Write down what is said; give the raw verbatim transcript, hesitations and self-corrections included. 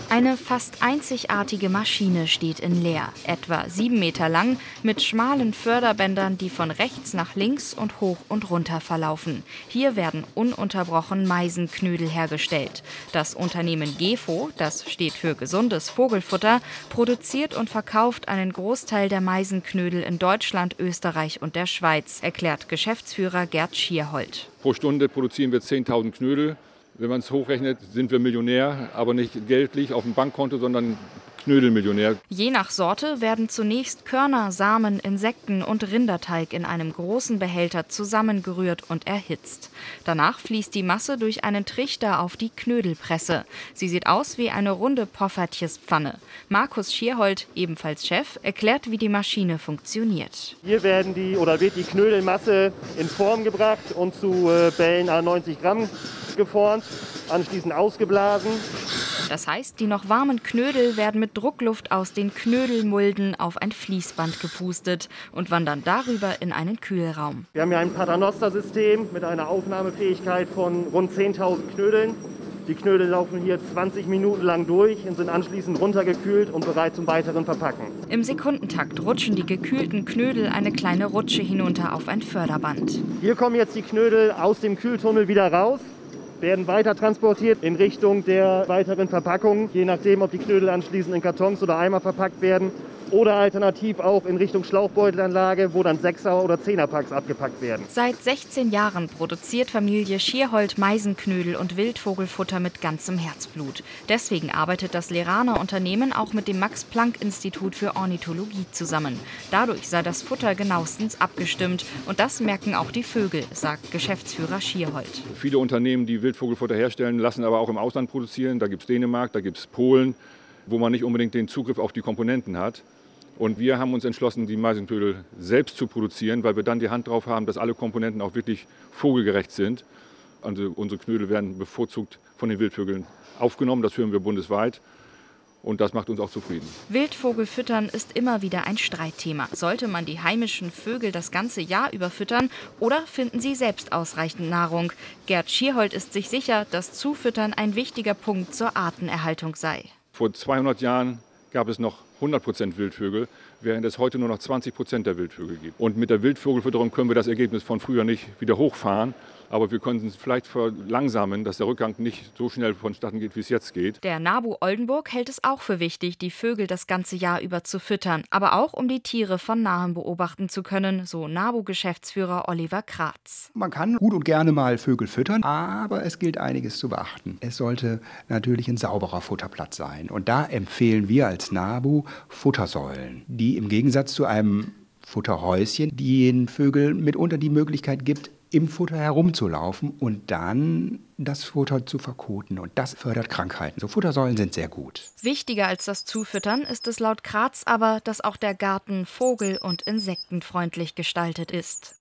Eine fast einzigartige Maschine steht in Leer, etwa sieben Meter lang, mit schmalen Förderbändern, die von rechts nach links und hoch und runter verlaufen. Hier werden ununterbrochen Meisenknödel hergestellt. Das Unternehmen Gefo, das steht für gesundes Vogelfutter, produziert und verkauft einen Großteil der Meisenknödel in Deutschland, Österreich und der Schweiz, erklärt Geschäftsführer Gerd Schierhold. Pro Stunde produzieren wir zehntausend Knödel. Wenn man es hochrechnet, sind wir Millionär, aber nicht geldlich auf dem Bankkonto, sondern Knödelmillionär. Je nach Sorte werden zunächst Körner, Samen, Insekten und Rinderteig in einem großen Behälter zusammengerührt und erhitzt. Danach fließt die Masse durch einen Trichter auf die Knödelpresse. Sie sieht aus wie eine runde Poffertjespfanne. Markus Schierhold, ebenfalls Chef, erklärt, wie die Maschine funktioniert. Hier werden die oder wird die Knödelmasse in Form gebracht und zu äh, Bällen à neunzig Gramm geformt, anschließend ausgeblasen. Das heißt, die noch warmen Knödel werden mit Druckluft aus den Knödelmulden auf ein Fließband gepustet und wandern darüber in einen Kühlraum. Wir haben hier ein Paternoster-System mit einer Aufnahmefähigkeit von rund zehntausend Knödeln. Die Knödel laufen hier zwanzig Minuten lang durch und sind anschließend runtergekühlt und bereit zum weiteren Verpacken. Im Sekundentakt rutschen die gekühlten Knödel eine kleine Rutsche hinunter auf ein Förderband. Hier kommen jetzt die Knödel aus dem Kühltunnel wieder raus, werden weiter transportiert in Richtung der weiteren Verpackung, je nachdem, ob die Knödel anschließend in Kartons oder Eimer verpackt werden oder alternativ auch in Richtung Schlauchbeutelanlage, wo dann Sechser- oder Zehnerpacks abgepackt werden. Seit sechzehn Jahren produziert Familie Schierhold Meisenknödel und Wildvogelfutter mit ganzem Herzblut. Deswegen arbeitet das Leraner Unternehmen auch mit dem Max-Planck-Institut für Ornithologie zusammen. Dadurch sei das Futter genauestens abgestimmt. Und das merken auch die Vögel, sagt Geschäftsführer Schierhold. Viele Unternehmen, die Wildvogelfutter herstellen, lassen aber auch im Ausland produzieren. Da gibt es Dänemark, da gibt es Polen, wo man nicht unbedingt den Zugriff auf die Komponenten hat. Und wir haben uns entschlossen, die Meisenknödel selbst zu produzieren, weil wir dann die Hand drauf haben, dass alle Komponenten auch wirklich vogelgerecht sind. Also unsere Knödel werden bevorzugt von den Wildvögeln aufgenommen, das hören wir bundesweit. Und das macht uns auch zufrieden. Wildvogelfüttern ist immer wieder ein Streitthema. Sollte man die heimischen Vögel das ganze Jahr über füttern oder finden sie selbst ausreichend Nahrung? Gerd Schierhold ist sich sicher, dass Zufüttern ein wichtiger Punkt zur Artenerhaltung sei. Vor zweihundert Jahren gab es noch hundert Prozent Wildvögel, während es heute nur noch zwanzig Prozent der Wildvögel gibt. Und mit der Wildvogelfütterung können wir das Ergebnis von früher nicht wieder hochfahren. Aber wir können es vielleicht verlangsamen, dass der Rückgang nicht so schnell vonstatten geht, wie es jetzt geht. Der NABU Oldenburg hält es auch für wichtig, die Vögel das ganze Jahr über zu füttern. Aber auch, um die Tiere von nahem beobachten zu können, so NABU-Geschäftsführer Oliver Kratz. Man kann gut und gerne mal Vögel füttern, aber es gilt einiges zu beachten. Es sollte natürlich ein sauberer Futterplatz sein. Und da empfehlen wir als NABU Futtersäulen, die im Gegensatz zu einem Futterhäuschen den Vögeln mitunter die Möglichkeit gibt, im Futter herumzulaufen und dann das Futter zu verkoten. Und das fördert Krankheiten. So Futtersäulen sind sehr gut. Wichtiger als das Zufüttern ist es laut Kratz aber, dass auch der Garten vogel- und insektenfreundlich gestaltet ist.